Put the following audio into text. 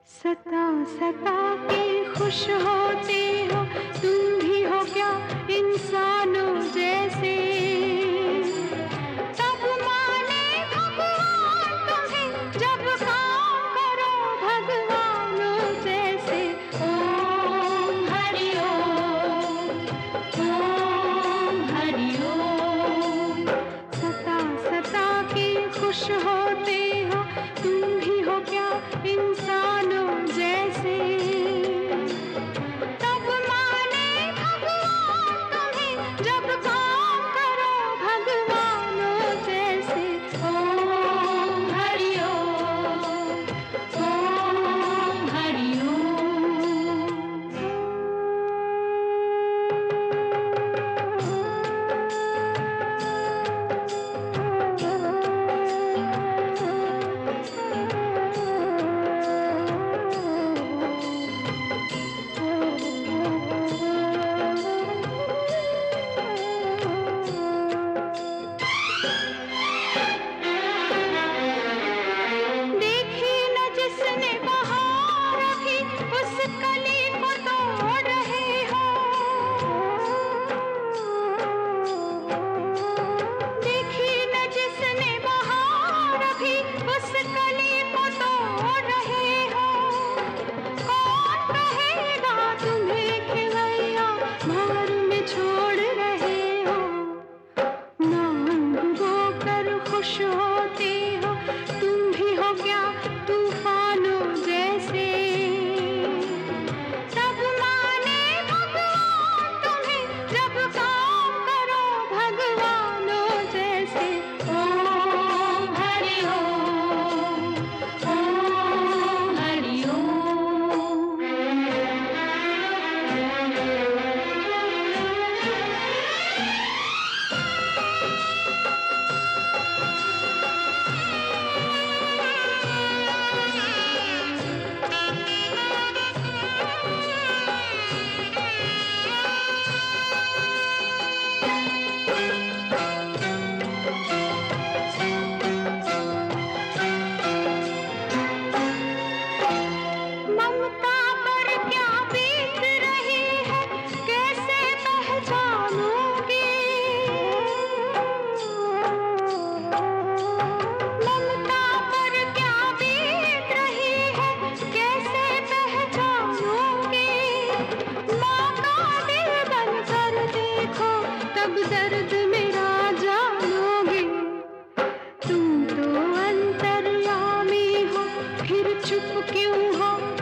सता सता के खुश होते हो, तुम भी हो क्या इंसानों जैसे। तब माने भगवान तुम्हें जब काम करो भगवानों जैसे। ओम हरि ओम, ओम हरि ओम। सता सता के खुश होते हो, तुम भी हो क्या इंसानों जैसे। तब माने भगवान तुम्हें जब काम करो भगवानों जैसे। ओम हरि ओम, ओम हरि खुश होते हो, तुम भी हो क्या तूफानों जैसे। तब माने भगवान तुम्हें जब काम करो भगवानों जैसे। ओम हरि ओम, ओम हरि ओम। दर्द मेरा जानोगे, तुम तो अंतर्यामी हो, फिर चुप क्यों हो